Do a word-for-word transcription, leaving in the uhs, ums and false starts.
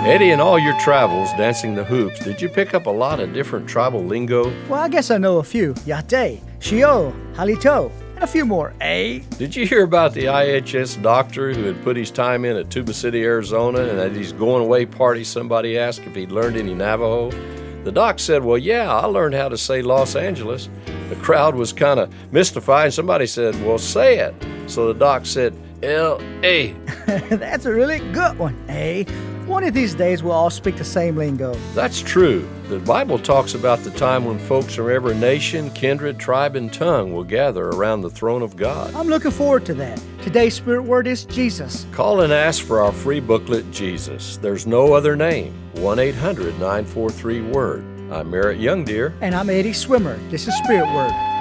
Eddie, in all your travels dancing the hoops, did you pick up a lot of different tribal lingo? Well, I guess I know a few. Yate, Shio, Halito, and a few more, eh? Did you hear about the I H S doctor who had put his time in at Tuba City, Arizona, and at his going away party somebody asked if he'd learned any Navajo? The doc said, well, yeah, I learned how to say Los Angeles. The crowd was kind of mystified, and somebody said, well, say it. So the doc said, L A That's a really good one, eh? One of these days we'll all speak the same lingo. That's true. The Bible talks about the time when folks from every nation, kindred, tribe, and tongue will gather around the throne of God. I'm looking forward to that. Today's spirit word is Jesus. Call and ask for our free booklet, Jesus. There's no other name. one eight hundred nine four three word. I'm Merritt Youngdeer. And I'm Eddie Swimmer. This is Spirit Word.